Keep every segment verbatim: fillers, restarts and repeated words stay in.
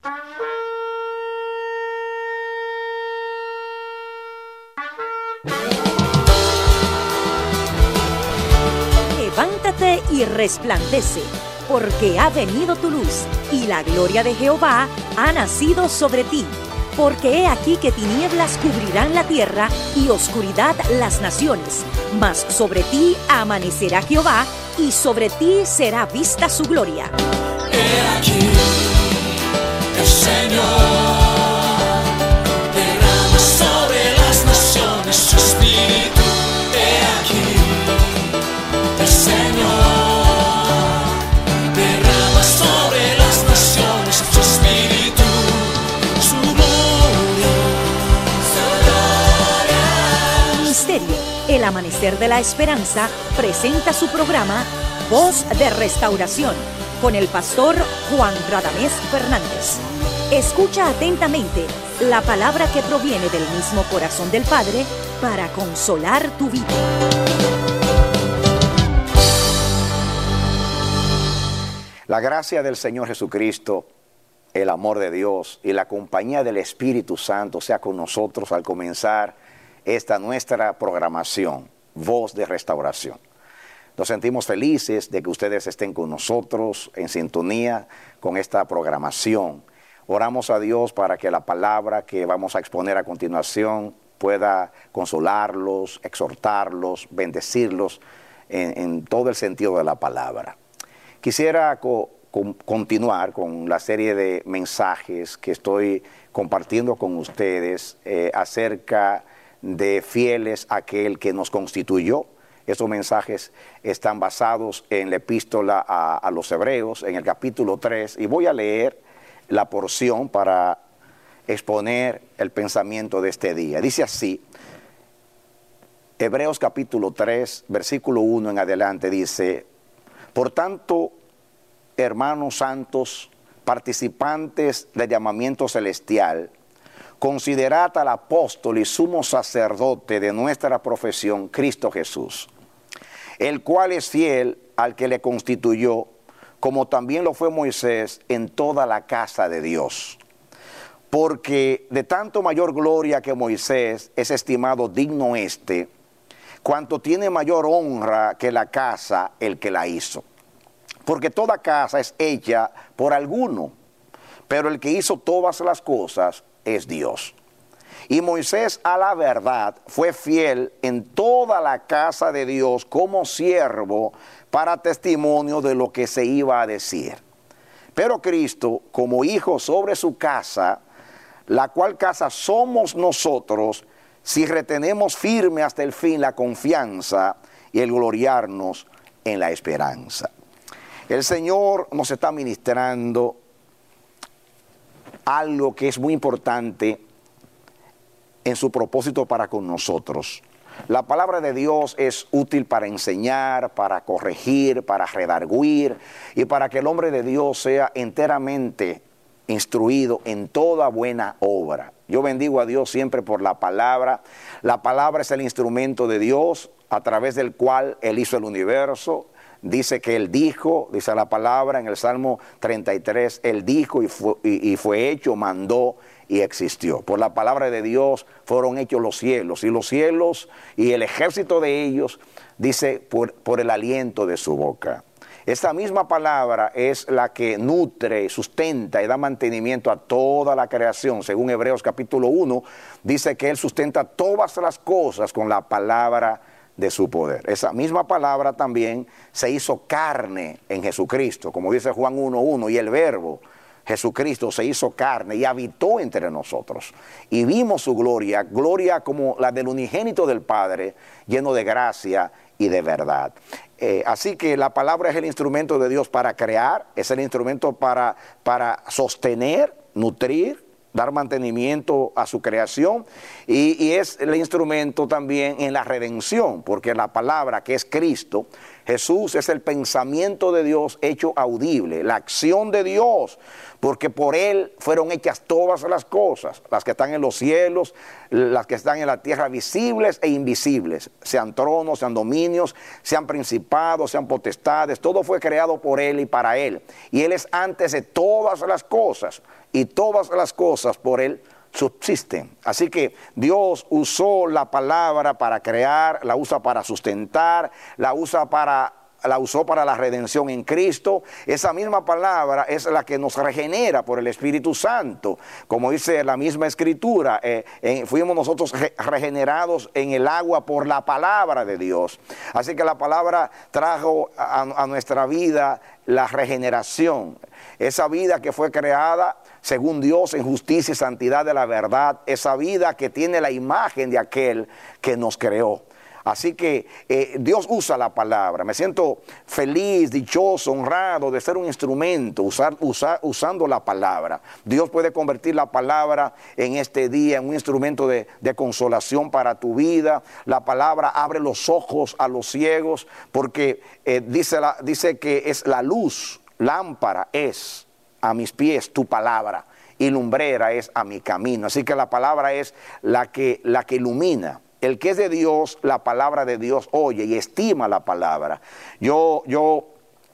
Levántate y resplandece, porque ha venido tu luz, y la gloria de Jehová ha nacido sobre ti. Porque he aquí que tinieblas cubrirán la tierra, y oscuridad las naciones. Mas sobre ti amanecerá Jehová, y sobre ti será vista su gloria. He aquí, el Señor derrama sobre las naciones su espíritu. He aquí, el Señor derrama sobre las naciones su espíritu, su gloria, su gloria. Ministerio El Amanecer de la Esperanza presenta su programa Voz de Restauración con el pastor Juan Radamés Fernández. Escucha atentamente la palabra que proviene del mismo corazón del Padre para consolar tu vida. La gracia del Señor Jesucristo, el amor de Dios y la compañía del Espíritu Santo sea con nosotros al comenzar esta nuestra programación, Voz de Restauración. Nos sentimos felices de que ustedes estén con nosotros en sintonía con esta programación. Oramos a Dios para que la palabra que vamos a exponer a continuación pueda consolarlos, exhortarlos, bendecirlos en, en todo el sentido de la palabra. Quisiera co con, continuar con la serie de mensajes que estoy compartiendo con ustedes eh, acerca de fieles a aquel que nos constituyó. Estos mensajes están basados en la epístola a, a los Hebreos, en el capítulo tres, y voy a leer la porción para exponer el pensamiento de este día. Dice así, Hebreos capítulo tres, versículo uno en adelante, dice: por tanto, hermanos santos, participantes del llamamiento celestial, considerad al apóstol y sumo sacerdote de nuestra profesión, Cristo Jesús, el cual es fiel al que le constituyó, como también lo fue Moisés en toda la casa de Dios. Porque de tanto mayor gloria que Moisés es estimado digno éste, cuanto tiene mayor honra que la casa el que la hizo. Porque toda casa es hecha por alguno, pero el que hizo todas las cosas es Dios. Y Moisés, a la verdad, fue fiel en toda la casa de Dios como siervo para testimonio de lo que se iba a decir. Pero Cristo, como hijo sobre su casa, la cual casa somos nosotros, si retenemos firme hasta el fin la confianza y el gloriarnos en la esperanza. El Señor nos está ministrando algo que es muy importante en su propósito para con nosotros. La palabra de Dios es útil para enseñar, para corregir, para redarguir y para que el hombre de Dios sea enteramente instruido en toda buena obra. Yo bendigo a Dios siempre por la palabra. La palabra es el instrumento de Dios a través del cual Él hizo el universo. Dice que Él dijo, dice la palabra en el Salmo treinta y tres, Él dijo y fue, y, y fue hecho, mandó y existió. Por la palabra de Dios fueron hechos los cielos, y los cielos y el ejército de ellos, dice, por, por el aliento de su boca. Esta misma palabra es la que nutre, sustenta y da mantenimiento a toda la creación. Según Hebreos capítulo uno, dice que Él sustenta todas las cosas con la palabra de su poder. Esa misma palabra también se hizo carne en Jesucristo, como dice Juan uno uno, y el verbo Jesucristo se hizo carne y habitó entre nosotros. Y vimos su gloria, gloria como la del unigénito del Padre, lleno de gracia y de verdad. Eh, así que la palabra es el instrumento de Dios para crear, es el instrumento para, para sostener, nutrir, dar mantenimiento a su creación, y, y es el instrumento también en la redención, porque la palabra, que es Cristo, Jesús es el pensamiento de Dios hecho audible, la acción de Dios, porque por Él fueron hechas todas las cosas, las que están en los cielos, las que están en la tierra, visibles e invisibles, sean tronos, sean dominios, sean principados, sean potestades, todo fue creado por Él y para Él. Y Él es antes de todas las cosas, y todas las cosas por Él subsisten. Así que Dios usó la palabra para crear, la usa para sustentar, la usa para, la usó para la redención en Cristo. Esa misma palabra es la que nos regenera por el Espíritu Santo. Como dice la misma Escritura, eh, eh, fuimos nosotros re regenerados en el agua por la palabra de Dios. Así que la palabra trajo a, a nuestra vida la regeneración. Esa vida que fue creada según Dios en justicia y santidad de la verdad, esa vida que tiene la imagen de aquel que nos creó. Así que eh, Dios usa la palabra. Me siento feliz, dichoso, honrado de ser un instrumento, usar, usar, usando la palabra. Dios puede convertir la palabra en este día en un instrumento de, de consolación para tu vida. La palabra abre los ojos a los ciegos, porque eh, dice, la, dice que es la luz, lámpara es a mis pies tu palabra, y lumbrera es a mi camino. Así que la palabra es la que, la que ilumina. El que es de Dios, la palabra de Dios oye y estima la palabra. Yo, yo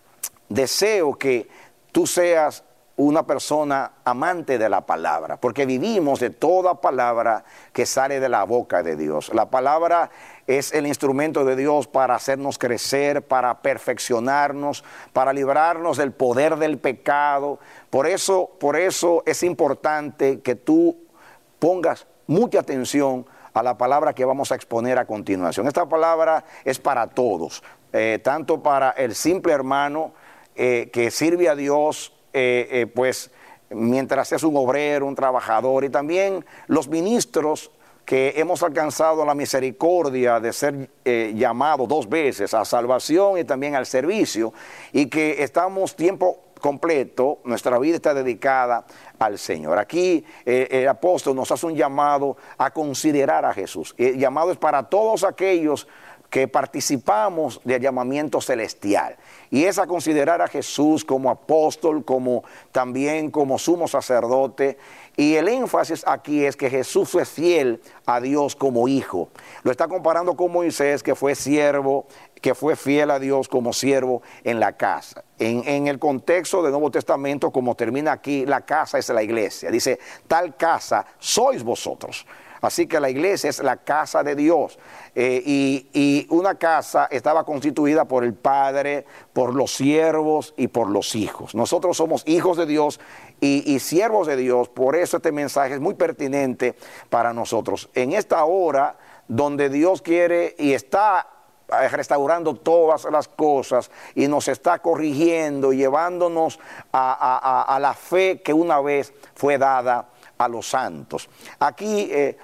deseo que tú seas una persona amante de la palabra, porque vivimos de toda palabra que sale de la boca de Dios. La palabra es el instrumento de Dios para hacernos crecer, para perfeccionarnos, para librarnos del poder del pecado. Por eso, por eso es importante que tú pongas mucha atención a la palabra que vamos a exponer a continuación. Esta palabra es para todos, eh, tanto para el simple hermano eh, que sirve a Dios, eh, eh, pues mientras es un obrero, un trabajador, y también los ministros que hemos alcanzado la misericordia de ser eh, llamados dos veces a salvación y también al servicio, y que estamos tiempo completo, nuestra vida está dedicada al Señor. Aquí eh, el apóstol nos hace un llamado a considerar a Jesús. El llamado es para todos aquellos que participamos del llamamiento celestial, y es a considerar a Jesús como apóstol, como también como sumo sacerdote. Y el énfasis aquí es que Jesús fue fiel a Dios como hijo. Lo está comparando con Moisés, que fue siervo, que fue fiel a Dios como siervo en la casa. En, en el contexto del Nuevo Testamento, como termina aquí, la casa es la iglesia. Dice, tal casa sois vosotros. Así que la iglesia es la casa de Dios, eh, y, y una casa estaba constituida por el Padre, por los siervos y por los hijos. Nosotros somos hijos de Dios y, y siervos de Dios, por eso este mensaje es muy pertinente para nosotros. En esta hora donde Dios quiere y está restaurando todas las cosas y nos está corrigiendo y llevándonos a, a, a la fe que una vez fue dada a los santos. Aquí eh,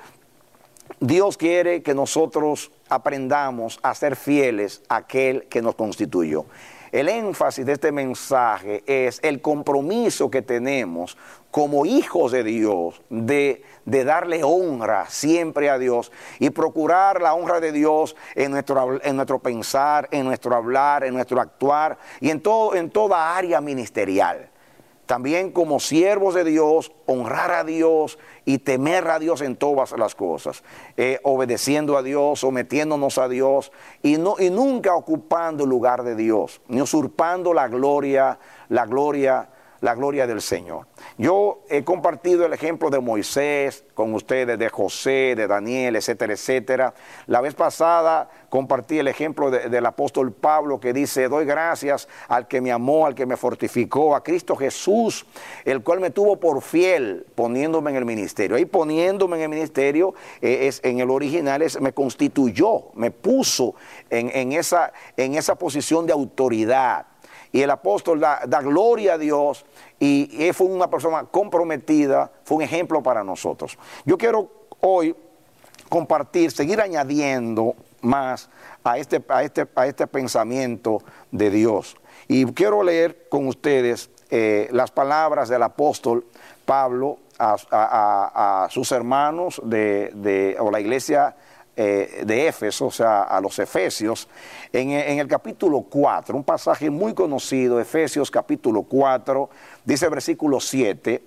Dios quiere que nosotros aprendamos a ser fieles a aquel que nos constituyó. El énfasis de este mensaje es el compromiso que tenemos como hijos de Dios de, de darle honra siempre a Dios y procurar la honra de Dios en nuestro, en nuestro pensar, en nuestro hablar, en nuestro actuar y en, todo, en toda área ministerial. También como siervos de Dios, honrar a Dios y temer a Dios en todas las cosas, eh, obedeciendo a Dios, sometiéndonos a Dios y, no, y nunca ocupando el lugar de Dios, ni usurpando la gloria, la gloria, la gloria del Señor. Yo he compartido el ejemplo de Moisés con ustedes, de José, de Daniel, etcétera, etcétera. La vez pasada compartí el ejemplo de, del apóstol Pablo, que dice, doy gracias al que me amó, al que me fortificó, a Cristo Jesús, el cual me tuvo por fiel poniéndome en el ministerio. Ahí poniéndome en el ministerio, eh, es, en el original es me constituyó, me puso en, en, esa, en esa posición de autoridad. Y el apóstol da, da gloria a Dios y, y fue una persona comprometida, fue un ejemplo para nosotros. Yo quiero hoy compartir, seguir añadiendo más a este, a este, a este pensamiento de Dios. Y quiero leer con ustedes eh, las palabras del apóstol Pablo a, a, a, a sus hermanos de, de, o la iglesia eh, de Éfeso, o sea, a los Efesios, en, en el capítulo cuatro, un pasaje muy conocido, Efesios capítulo cuatro, dice el versículo siete,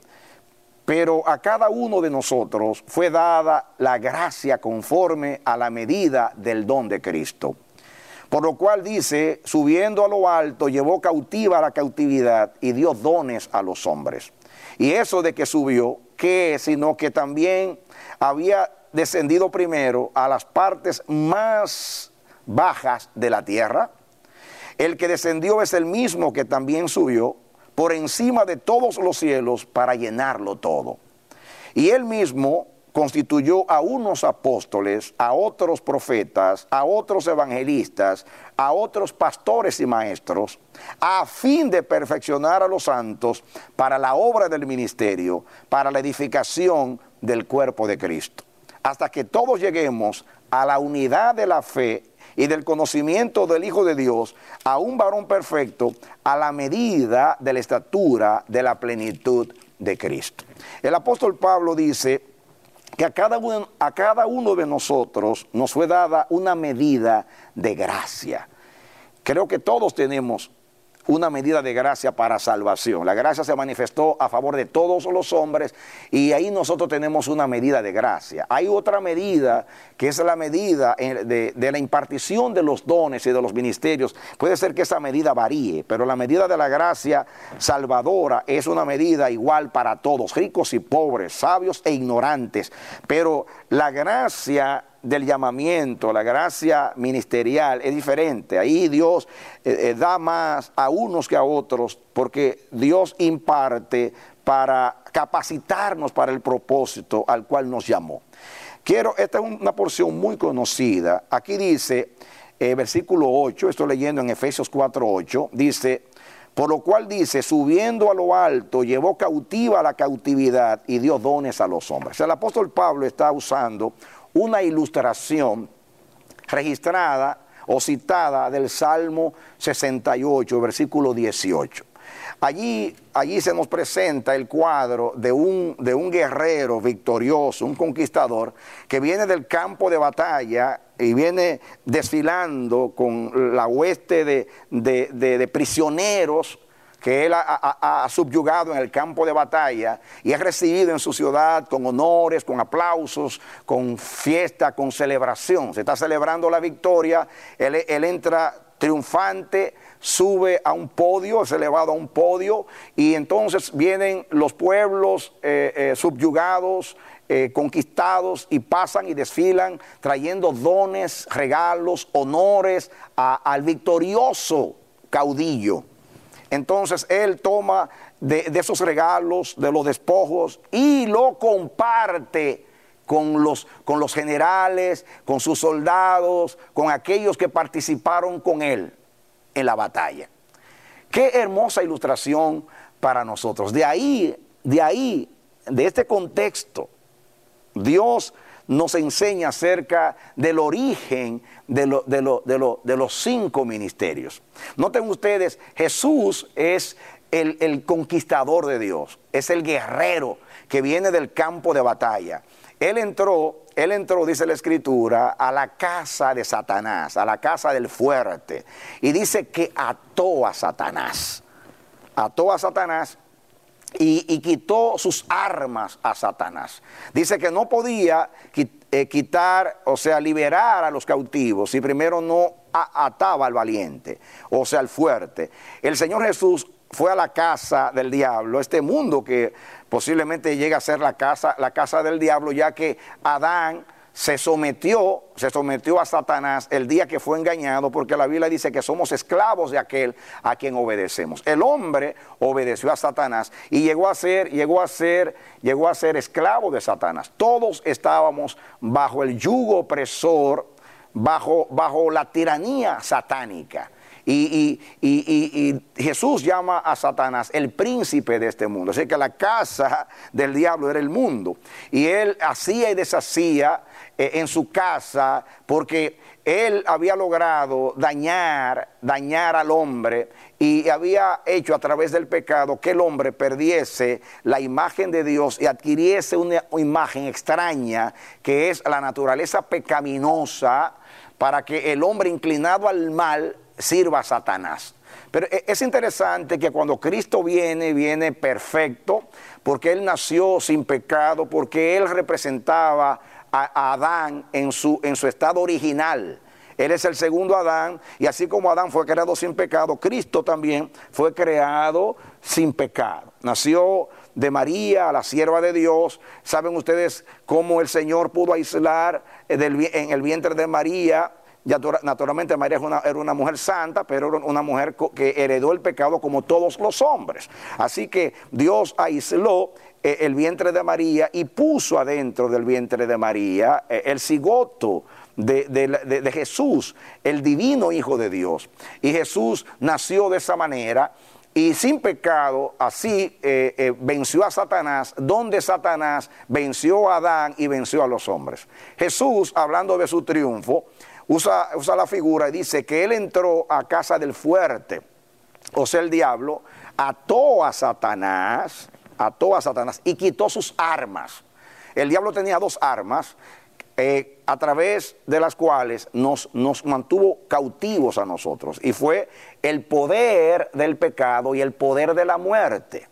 pero a cada uno de nosotros fue dada la gracia conforme a la medida del don de Cristo. Por lo cual dice, subiendo a lo alto, llevó cautiva la cautividad y dio dones a los hombres. Y eso de que subió, ¿qué es? Sino que también había descendido primero a las partes más bajas de la tierra. El que descendió es el mismo que también subió por encima de todos los cielos para llenarlo todo. Y él mismo constituyó a unos apóstoles, a otros profetas, a otros evangelistas, a otros pastores y maestros, a fin de perfeccionar a los santos para la obra del ministerio, para la edificación del cuerpo de Cristo, hasta que todos lleguemos a la unidad de la fe y del conocimiento del Hijo de Dios, a un varón perfecto, a la medida de la estatura de la plenitud de Cristo. El apóstol Pablo dice que a cada uno, a cada uno de nosotros nos fue dada una medida de gracia. Creo que todos tenemos una medida de gracia para salvación. La gracia se manifestó a favor de todos los hombres y ahí nosotros tenemos una medida de gracia. Hay otra medida que es la medida de, de la impartición de los dones y de los ministerios. Puede ser que esa medida varíe, pero la medida de la gracia salvadora es una medida igual para todos, ricos y pobres, sabios e ignorantes. Pero la gracia del llamamiento, la gracia ministerial es diferente. Ahí Dios eh, eh, da más a unos que a otros, porque Dios imparte para capacitarnos para el propósito al cual nos llamó. Quiero, esta es una porción muy conocida. Aquí dice, eh, versículo ocho, estoy leyendo en Efesios cuatro ocho, dice, por lo cual dice, subiendo a lo alto, llevó cautiva la cautividad y dio dones a los hombres. O sea, el apóstol Pablo está usando una ilustración registrada o citada del Salmo sesenta y ocho, versículo dieciocho. Allí, allí se nos presenta el cuadro de un, de un guerrero victorioso, un conquistador, que viene del campo de batalla y viene desfilando con la hueste de, de, de, de prisioneros que él ha, ha, ha subyugado en el campo de batalla y es recibido en su ciudad con honores, con aplausos, con fiesta, con celebración. Se está celebrando la victoria, él, él entra triunfante, sube a un podio, es elevado a un podio y entonces vienen los pueblos eh, eh, subyugados, eh, conquistados y pasan y desfilan trayendo dones, regalos, honores a, al victorioso caudillo. Entonces él toma de, de esos regalos, de los despojos y lo comparte con los, con los generales, con sus soldados, con aquellos que participaron con él en la batalla. Qué hermosa ilustración para nosotros. De ahí, de ahí, de este contexto, Dios nos enseña acerca del origen de, lo, de, lo, de, lo, de los cinco ministerios. Noten ustedes, Jesús es el, el conquistador de Dios, es el guerrero que viene del campo de batalla. Él entró, él entró, dice la Escritura, a la casa de Satanás, a la casa del fuerte, y dice que ató a Satanás, ató a Satanás y, y quitó sus armas a Satanás. Dice que no podía eh, quitar, o sea, liberar a los cautivos si primero no ataba al valiente, o sea, al fuerte. El Señor Jesús fue a la casa del diablo, este mundo que posiblemente llega a ser la casa, la casa del diablo, ya que Adán se sometió, se sometió a Satanás el día que fue engañado, porque la Biblia dice que somos esclavos de aquel a quien obedecemos. El hombre obedeció a Satanás y llegó a ser, llegó a ser, llegó a ser esclavo de Satanás. Todos estábamos bajo el yugo opresor, bajo, bajo la tiranía satánica. Y, y, y, y, y Jesús llama a Satanás el príncipe de este mundo. Así que la casa del diablo era el mundo. Y él hacía y deshacía eh, en su casa porque él había logrado dañar, dañar al hombre y había hecho a través del pecado que el hombre perdiese la imagen de Dios y adquiriese una imagen extraña que es la naturaleza pecaminosa, para que el hombre inclinado al mal sirva a Satanás. Pero es interesante que cuando Cristo viene, viene perfecto, porque Él nació sin pecado, porque Él representaba a Adán en su, en su estado original. Él es el segundo Adán, y así como Adán fue creado sin pecado, Cristo también fue creado sin pecado. Nació de María, la sierva de Dios. ¿Saben ustedes cómo el Señor pudo aislar en el vientre de María? Ya, naturalmente María era una, era una mujer santa, pero era una mujer que heredó el pecado como todos los hombres. Así que Dios aisló eh, el vientre de María y puso adentro del vientre de María eh, el cigoto de, de, de, de Jesús, el divino Hijo de Dios. Y Jesús nació de esa manera. Y sin pecado, así eh, eh, venció a Satanás, donde Satanás venció a Adán y venció a los hombres. Jesús, hablando de su triunfo, usa, usa la figura y dice que él entró a casa del fuerte, o sea, el diablo, ató a Satanás, ató a Satanás y quitó sus armas. El diablo tenía dos armas, Eh, a través de las cuales nos, nos mantuvo cautivos a nosotros, y fue el poder del pecado y el poder de la muerte.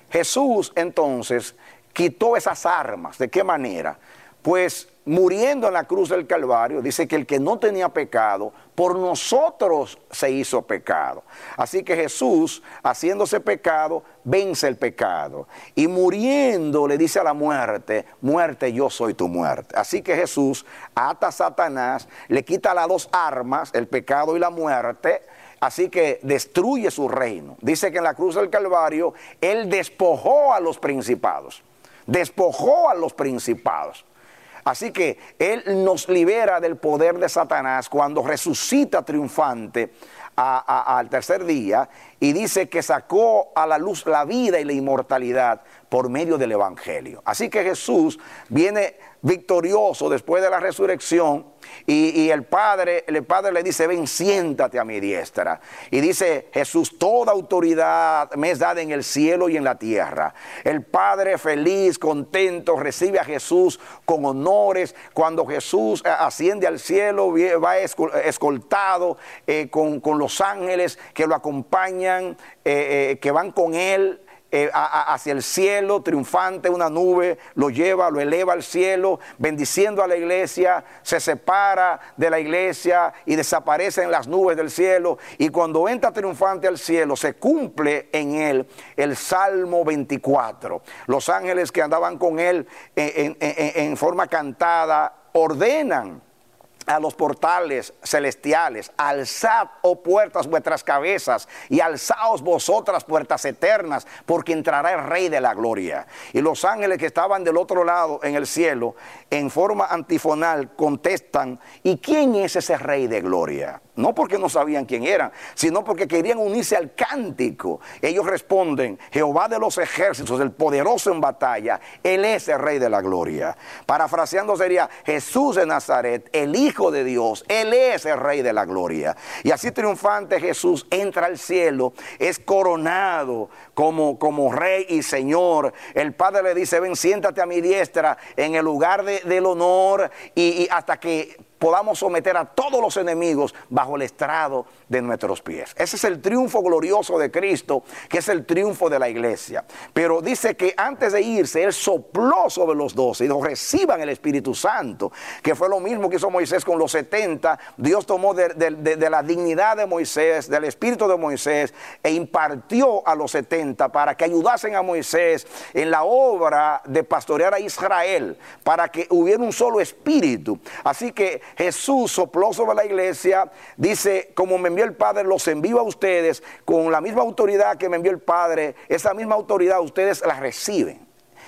Jesús entonces quitó esas armas. ¿De qué manera? Pues muriendo en la cruz del Calvario, dice que el que no tenía pecado, por nosotros se hizo pecado. Así que Jesús, haciéndose pecado, vence el pecado. Y muriendo le dice a la muerte, muerte, yo soy tu muerte. Así que Jesús ata a Satanás, le quita las dos armas, el pecado y la muerte, así que destruye su reino. Dice que en la cruz del Calvario, Él despojó a los principados, despojó a los principados. Así que Él nos libera del poder de Satanás cuando resucita triunfante a, a, al tercer día, y dice que sacó a la luz la vida y la inmortalidad por medio del Evangelio. Así que Jesús viene victorioso después de la resurrección, y, y el Padre, el Padre le dice, ven, siéntate a mi diestra. Y dice Jesús, toda autoridad me es dada en el cielo y en la tierra. El Padre feliz, contento, recibe a Jesús con honores. Cuando Jesús asciende al cielo, va escoltado eh, con, con los ángeles que lo acompañan, eh, eh, que van con él Eh, a, a, hacia el cielo, triunfante. Una nube lo lleva, lo eleva al cielo, bendiciendo a la iglesia. Se separa de la iglesia y desaparece en las nubes del cielo, y cuando entra triunfante al cielo, se cumple en él el Salmo veinticuatro. Los ángeles que andaban con él en, en, en, en forma cantada ordenan a los portales celestiales, alzad, oh puertas, vuestras cabezas, y alzaos vosotras, puertas eternas, porque entrará el Rey de la Gloria. Y los ángeles que estaban del otro lado en el cielo, en forma antifonal, contestan, ¿y quién es ese Rey de Gloria? No porque no sabían quién eran, sino porque querían unirse al cántico. Ellos responden, Jehová de los ejércitos, el poderoso en batalla, Él es el Rey de la Gloria. Parafraseando sería, Jesús de Nazaret, el Hijo de Dios, Él es el Rey de la Gloria. Y así triunfante Jesús entra al cielo, es coronado como, como Rey y Señor. El Padre le dice, ven, siéntate a mi diestra en el lugar de, del honor, y, y hasta que podamos someter a todos los enemigos bajo el estrado de nuestros pies. Ese es el triunfo glorioso de Cristo, que es el triunfo de la iglesia. Pero dice que antes de irse, Él sopló sobre los doce y dijo, reciban el Espíritu Santo, que fue lo mismo que hizo Moisés con los setenta. Dios tomó de, de, de, de la dignidad de Moisés, del espíritu de Moisés, e impartió a los setenta para que ayudasen a Moisés en la obra de pastorear a Israel, para que hubiera un solo espíritu. Así que Jesús sopló sobre la iglesia, dice, como me envió el Padre, los envío a ustedes con la misma autoridad que me envió el Padre. Esa misma autoridad ustedes la reciben.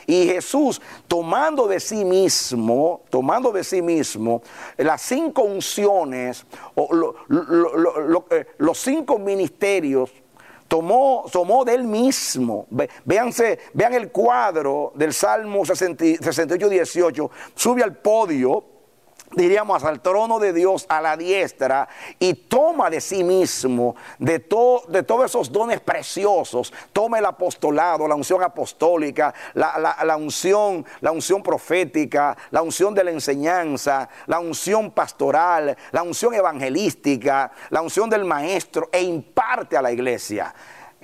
Y Jesús, tomando de sí mismo, tomando de sí mismo las cinco unciones, o lo, lo, lo, lo, eh, los cinco ministerios, Tomó, tomó de él mismo. Véanse, vean el cuadro del Salmo sesenta y ocho, dieciocho. Sube al podio, diríamos al trono de Dios a la diestra, y toma de sí mismo, de, to, de todos esos dones preciosos. Toma el apostolado, la unción apostólica, la, la, la, unción, la unción profética, la unción de la enseñanza, la unción pastoral, la unción evangelística, la unción del maestro, e imparte a la iglesia.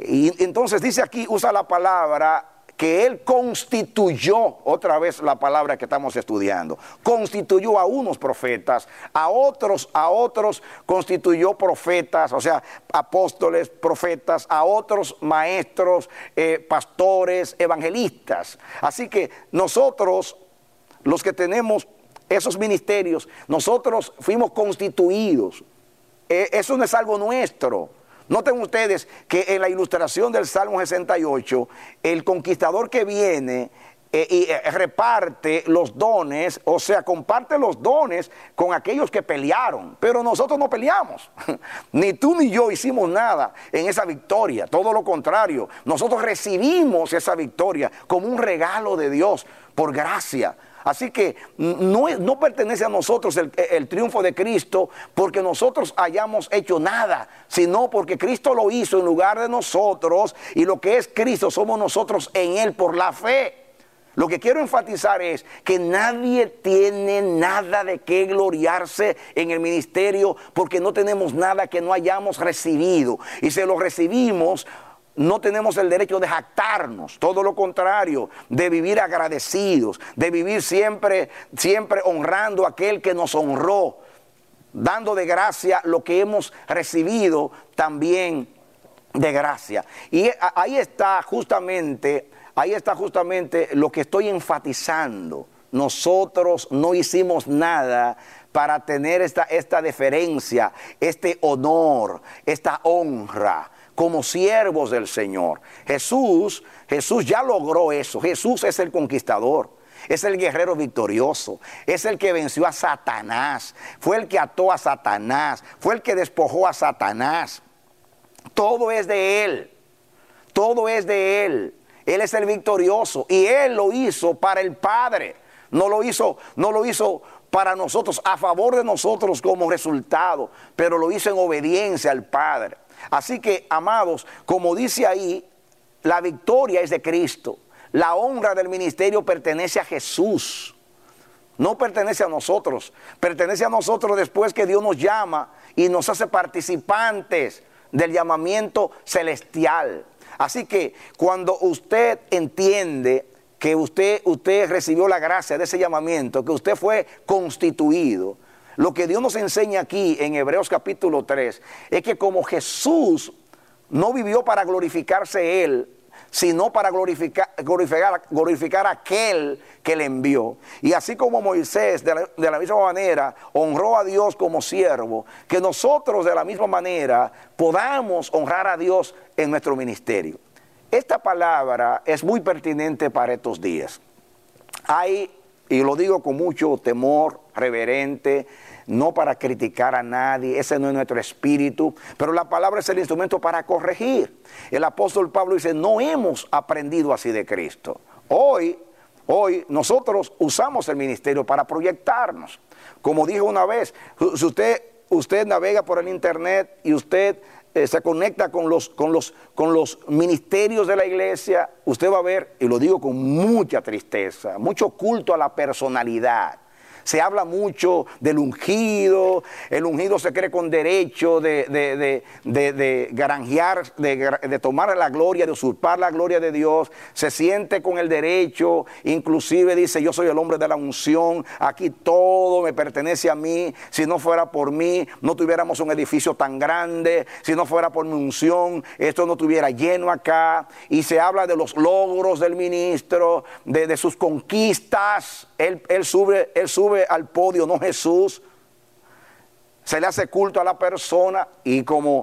Y entonces dice aquí, usa la palabra que él constituyó, otra vez la palabra que estamos estudiando, constituyó a unos profetas, a otros, a otros constituyó profetas, o sea, apóstoles, profetas, a otros maestros, eh, pastores, evangelistas. Así que nosotros, los que tenemos esos ministerios, nosotros fuimos constituidos. Eh, eso no es algo nuestro. Noten ustedes que en la ilustración del Salmo sesenta y ocho, el conquistador que viene eh, y eh, reparte los dones, o sea, comparte los dones con aquellos que pelearon, pero nosotros no peleamos. Ni tú ni yo hicimos nada en esa victoria, todo lo contrario. Nosotros recibimos esa victoria como un regalo de Dios por gracia. Así que no, no pertenece a nosotros el, el triunfo de Cristo porque nosotros hayamos hecho nada, sino porque Cristo lo hizo en lugar de nosotros, y lo que es Cristo somos nosotros en Él por la fe. Lo que quiero enfatizar es que nadie tiene nada de qué gloriarse en el ministerio, porque no tenemos nada que no hayamos recibido, y si lo recibimos, no tenemos el derecho de jactarnos, todo lo contrario, de vivir agradecidos, de vivir siempre, siempre honrando a aquel que nos honró, dando de gracia lo que hemos recibido también de gracia. Y ahí está justamente, ahí está justamente lo que estoy enfatizando. Nosotros no hicimos nada para tener esta, esta deferencia, este honor, esta honra como siervos del Señor. Jesús, Jesús ya logró eso. Jesús es el conquistador, es el guerrero victorioso, es el que venció a Satanás, fue el que ató a Satanás, fue el que despojó a Satanás. Todo es de Él, todo es de Él. Él es el victorioso y Él lo hizo para el Padre. No lo hizo, no lo hizo para nosotros, a favor de nosotros como resultado, pero lo hizo en obediencia al Padre. Así que, amados, como dice ahí, la victoria es de Cristo. La honra del ministerio pertenece a Jesús. No pertenece a nosotros. Pertenece a nosotros después que Dios nos llama y nos hace participantes del llamamiento celestial. Así que cuando usted entiende que usted, usted recibió la gracia de ese llamamiento, que usted fue constituido, lo que Dios nos enseña aquí en Hebreos capítulo tres es que como Jesús no vivió para glorificarse Él, sino para glorificar, glorificar, glorificar a aquel que le envió. Y así como Moisés de la, de la misma manera honró a Dios como siervo, que nosotros de la misma manera podamos honrar a Dios en nuestro ministerio. Esta palabra es muy pertinente para estos días. Hay, y lo digo con mucho temor reverente, no para criticar a nadie, ese no es nuestro espíritu, pero la palabra es el instrumento para corregir. El apóstol Pablo dice, no hemos aprendido así de Cristo. Hoy, hoy nosotros usamos el ministerio para proyectarnos. Como dije una vez, si usted, usted navega por el internet y usted eh, se conecta con los, con, los, con los ministerios de la iglesia, usted va a ver, y lo digo con mucha tristeza, mucho culto a la personalidad. Se habla mucho del ungido, el ungido se cree con derecho de, de, de, de, de granjear, de, de tomar la gloria, de usurpar la gloria de Dios, se siente con el derecho, inclusive dice yo soy el hombre de la unción, aquí todo me pertenece a mí, si no fuera por mí no tuviéramos un edificio tan grande, si no fuera por mi unción esto no estuviera lleno acá, y se habla de los logros del ministro, de, de sus conquistas, él, él sube, él sube al podio, no Jesús. Se le hace culto a la persona y como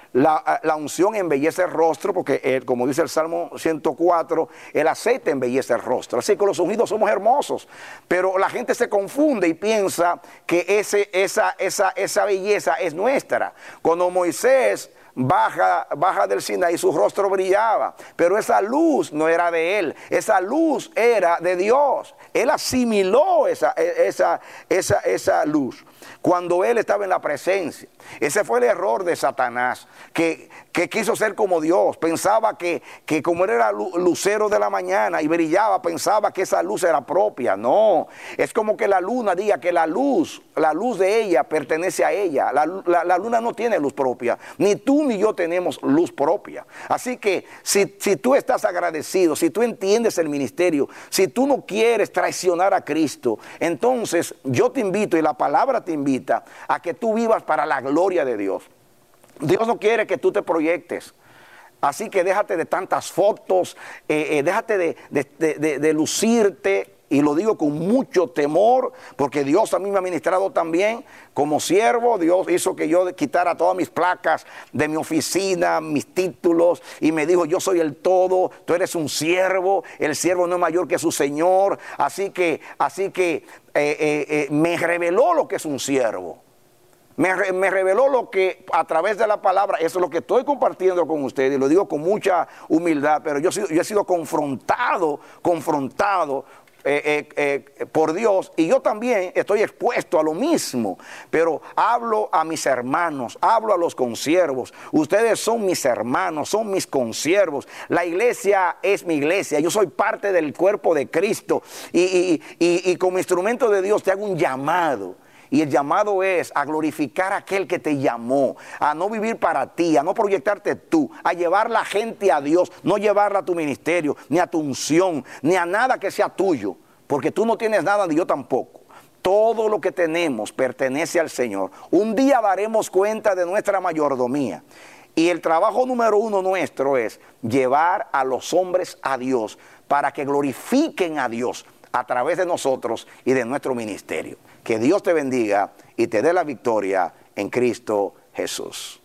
La, la unción embellece el rostro, porque eh, como dice el Salmo ciento cuatro, el aceite embellece el rostro. Así que los ungidos somos hermosos, pero la gente se confunde y piensa que ese, esa, esa, esa belleza es nuestra. Cuando Moisés baja, baja del Sinaí, su rostro brillaba, pero esa luz no era de él, esa luz era de Dios. Él asimiló esa, esa, esa, esa luz cuando él estaba en la presencia. Ese fue el error de Satanás, que, que quiso ser como Dios. Pensaba que, que como él era lucero de la mañana y brillaba, pensaba que esa luz era propia. No, es como que la luna diga que la luz, la luz de ella pertenece a ella. La, la, la luna no tiene luz propia, ni tú ni yo tenemos luz propia. Así que si, si tú estás agradecido, si tú entiendes el ministerio, si tú no quieres traicionar a Cristo, entonces yo te invito, y la palabra te invita, a que tú vivas para la gloria de Dios. Dios no quiere que tú te proyectes. Así que déjate de tantas fotos, eh, eh, déjate de, de, de, de, de lucirte, y lo digo con mucho temor, porque Dios a mí me ha ministrado también como siervo. Dios hizo que yo quitara todas mis placas de mi oficina, mis títulos, y me dijo: yo soy el todo, tú eres un siervo, el siervo no es mayor que su Señor. Así que, así que eh, eh, eh, me reveló lo que es un siervo. Me, re, me reveló lo que a través de la palabra, eso es lo que estoy compartiendo con ustedes, y lo digo con mucha humildad, pero yo, yo he sido confrontado, confrontado Eh, eh, eh, por Dios, y yo también estoy expuesto a lo mismo, pero hablo a mis hermanos, hablo a los consiervos. Ustedes son mis hermanos, son mis consiervos. La iglesia es mi iglesia, yo soy parte del cuerpo de Cristo, y, y, y, y como instrumento de Dios te hago un llamado. Y el llamado es a glorificar a aquel que te llamó, a no vivir para ti, a no proyectarte tú, a llevar la gente a Dios, no llevarla a tu ministerio, ni a tu unción, ni a nada que sea tuyo, porque tú no tienes nada ni yo tampoco. Todo lo que tenemos pertenece al Señor. Un día daremos cuenta de nuestra mayordomía. Y el trabajo número uno nuestro es llevar a los hombres a Dios, para que glorifiquen a Dios a través de nosotros y de nuestro ministerio. Que Dios te bendiga y te dé la victoria en Cristo Jesús.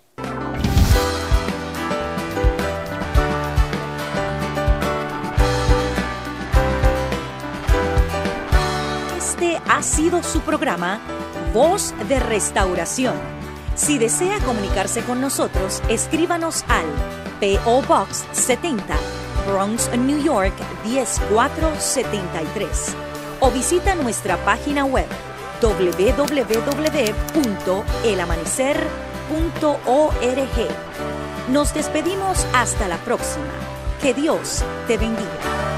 Este ha sido su programa Voz de Restauración. Si desea comunicarse con nosotros, escríbanos al P O Box setenta, Bronx, New York diez mil cuatrocientos setenta y tres, o visita nuestra página web doble u doble u doble u punto el amanecer punto org. Nos despedimos hasta la próxima. Que Dios te bendiga.